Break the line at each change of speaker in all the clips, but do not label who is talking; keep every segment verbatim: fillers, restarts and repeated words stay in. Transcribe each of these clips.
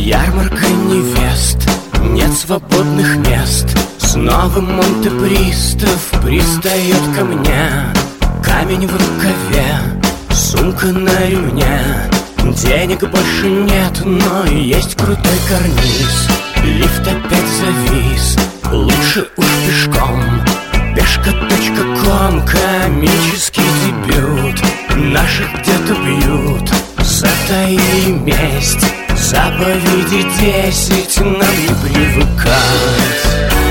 Ярмарка невест, нет свободных мест. Снова Монте-Пристав пристает ко мне. Камень в рукаве, сумка на ремне. Денег больше нет, но есть крутой карниз. Лифт опять завис, лучше уж пешком. Пешка точка ком, комический дебют. Наших где-то бьют, затаили месть. Заповеди десять, нам не привыкать.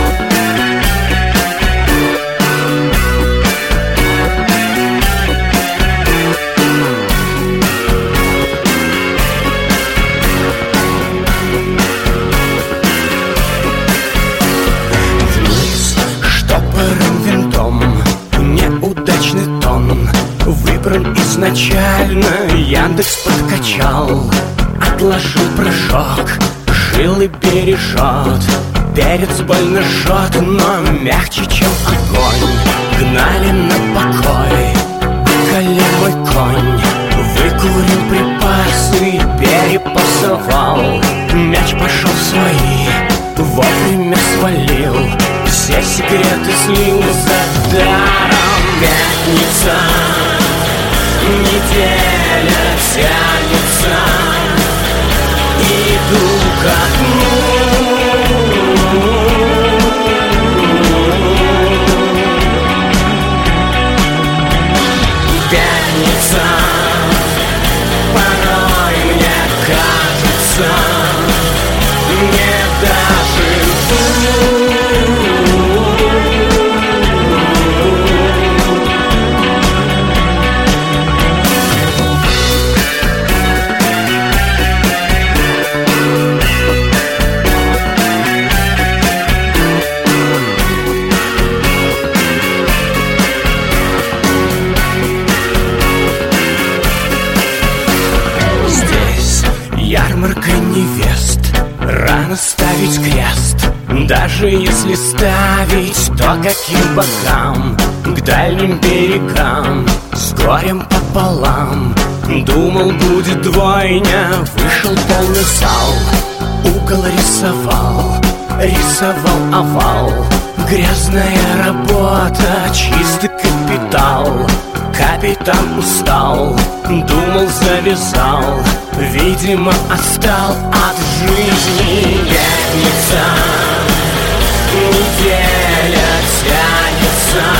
Вниз штопором винтом, неудачный тон. Выбран изначально, Яндекс подкачал. Отложил прыжок, жил и бережет. Перец больно жжет, но мягче, чем огонь. Гнали на покой, околе мой конь. Выкурил припасы, перепасовал. Мяч пошел в свои, вовремя свалил. Все секреты слил за даром. Пятница, неделя тянется. Иду к окну. Пятница, порой мне кажется, не доживу. Ярмарка невест, рано ставить крест. Даже если ставить, то каким бокам? К дальним берегам, с горем пополам. Думал, будет двойня, вышел полный зал. Угол рисовал, рисовал овал. Грязная работа, чистый капитал. Капитан устал, думал, завязал. Видимо, отстал от жизни. Пятница, неделя тянется.